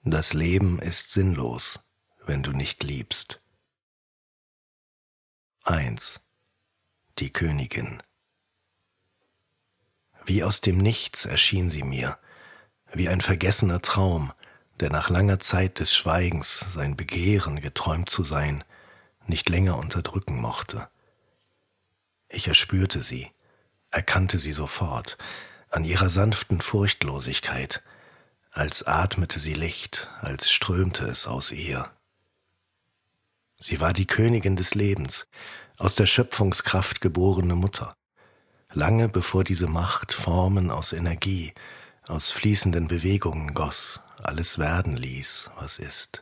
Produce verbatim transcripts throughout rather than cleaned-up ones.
Das Leben ist sinnlos, wenn du nicht liebst. eins. Die Königin. Wie aus dem Nichts erschien sie mir, wie ein vergessener Traum, der nach langer Zeit des Schweigens sein Begehren, geträumt zu sein, nicht länger unterdrücken mochte. Ich erspürte sie, erkannte sie sofort, an ihrer sanften Furchtlosigkeit, als atmete sie Licht, als strömte es aus ihr. Sie war die Königin des Lebens, aus der Schöpfungskraft geborene Mutter, lange bevor diese Macht Formen aus Energie, aus fließenden Bewegungen goss, alles werden ließ, was ist.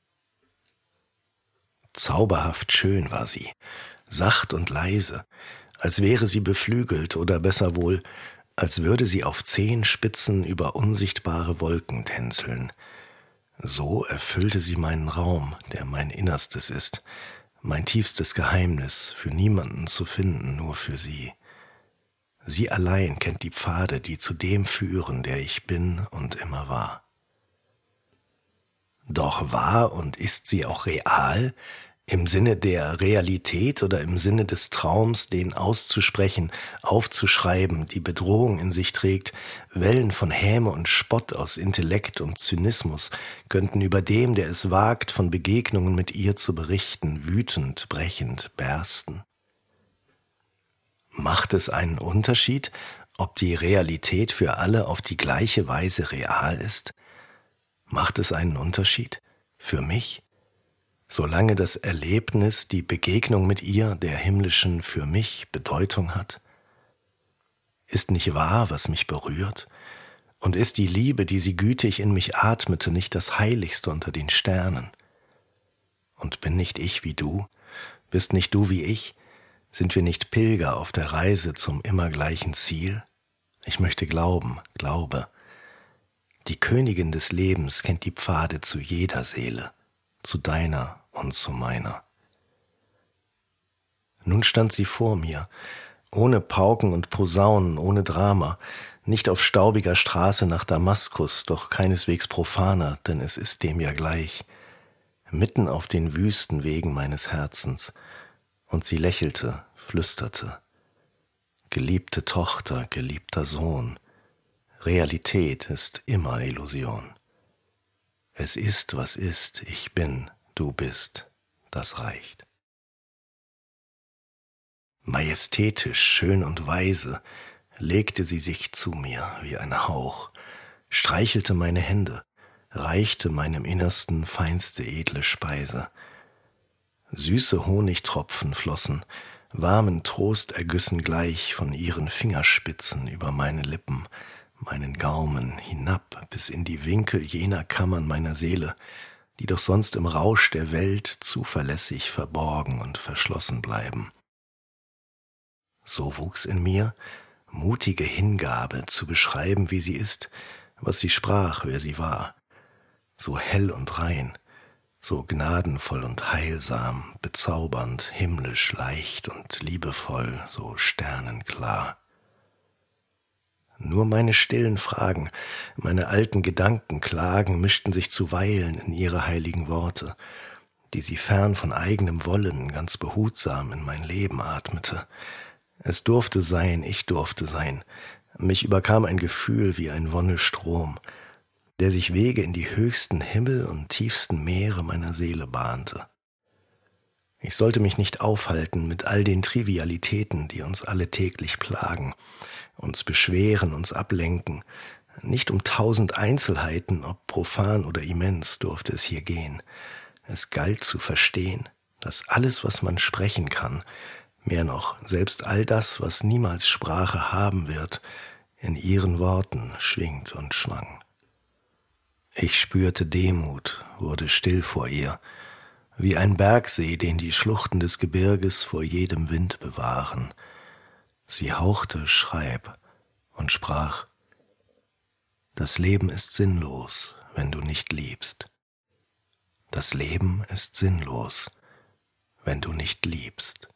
Zauberhaft schön war sie, sacht und leise, als wäre sie beflügelt oder besser wohl, als würde sie auf Zehenspitzen über unsichtbare Wolken tänzeln. So erfüllte sie meinen Raum, der mein Innerstes ist, mein tiefstes Geheimnis, für niemanden zu finden, nur für sie. Sie allein kennt die Pfade, die zu dem führen, der ich bin und immer war. Doch war und ist sie auch real, im Sinne der Realität oder im Sinne des Traums, den auszusprechen, aufzuschreiben, die Bedrohung in sich trägt, Wellen von Häme und Spott aus Intellekt und Zynismus könnten über dem, der es wagt, von Begegnungen mit ihr zu berichten, wütend, brechend, bersten. Macht es einen Unterschied, ob die Realität für alle auf die gleiche Weise real ist? Macht es einen Unterschied? Für mich? Solange das Erlebnis, die Begegnung mit ihr, der himmlischen, für mich Bedeutung hat? Ist nicht wahr, was mich berührt? Und ist die Liebe, die sie gütig in mich atmete, nicht das Heiligste unter den Sternen? Und bin nicht ich wie du? Bist nicht du wie ich? Sind wir nicht Pilger auf der Reise zum immer gleichen Ziel? Ich möchte glauben, glaube. Die Königin des Lebens kennt die Pfade zu jeder Seele, zu deiner und zu meiner. Nun stand sie vor mir, ohne Pauken und Posaunen, ohne Drama, nicht auf staubiger Straße nach Damaskus, doch keineswegs profaner, denn es ist dem ja gleich, mitten auf den wüsten Wegen meines Herzens, und sie lächelte, flüsterte, geliebte Tochter, geliebter Sohn, Realität ist immer Illusion. Es ist, was ist, ich bin, du bist, das reicht. Majestätisch, schön und weise legte sie sich zu mir wie ein Hauch, streichelte meine Hände, reichte meinem Innersten feinste edle Speise. Süße Honigtropfen flossen, warmen Trost ergüssen gleich von ihren Fingerspitzen über meine Lippen, meinen Gaumen hinab bis in die Winkel jener Kammern meiner Seele, die doch sonst im Rausch der Welt zuverlässig verborgen und verschlossen bleiben. So wuchs in mir mutige Hingabe zu beschreiben, wie sie ist, was sie sprach, wer sie war, so hell und rein, so gnadenvoll und heilsam, bezaubernd, himmlisch, leicht und liebevoll, so sternenklar. Nur meine stillen Fragen, meine alten Gedankenklagen mischten sich zuweilen in ihre heiligen Worte, die sie fern von eigenem Wollen ganz behutsam in mein Leben atmete. Es durfte sein, ich durfte sein. Mich überkam ein Gefühl wie ein Wonnestrom, der sich Wege in die höchsten Himmel und tiefsten Meere meiner Seele bahnte. Ich sollte mich nicht aufhalten mit all den Trivialitäten, die uns alle täglich plagen, uns beschweren, uns ablenken. Nicht um tausend Einzelheiten, ob profan oder immens, durfte es hier gehen. Es galt zu verstehen, dass alles, was man sprechen kann, mehr noch, selbst all das, was niemals Sprache haben wird, in ihren Worten schwingt und schwang. Ich spürte Demut, wurde still vor ihr, wie ein Bergsee, den die Schluchten des Gebirges vor jedem Wind bewahren. Sie hauchte Schreib und sprach, das Leben ist sinnlos, wenn du nicht liebst. Das Leben ist sinnlos, wenn du nicht liebst.